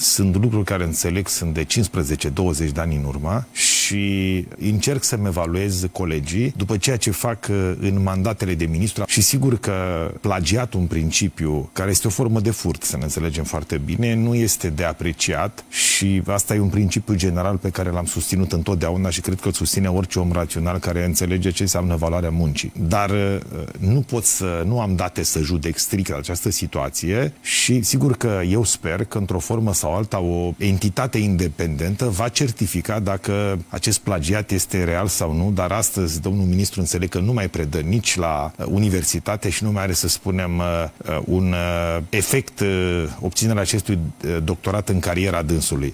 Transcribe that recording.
Sunt lucruri care înțeleg, sunt de 15-20 de ani în urmă și încerc să-mi evaluez colegii după ceea ce fac în mandatele de ministru și sigur că plagiatul în principiu, care este o formă de furt, să ne înțelegem foarte bine, nu este de apreciat și asta e un principiu general pe care l-am susținut întotdeauna și cred că îl susține orice om rațional care înțelege ce înseamnă valoarea muncii. Dar nu am date să judec strict această situație și sigur că eu sper că într-o formă sau alta o entitate independentă va certifica dacă acest plagiat este real sau nu, dar astăzi domnul ministru înțeleg că nu mai predă nici la universitate și nu mai are, să spunem, un efect obținerea acestui doctorat în cariera dânsului.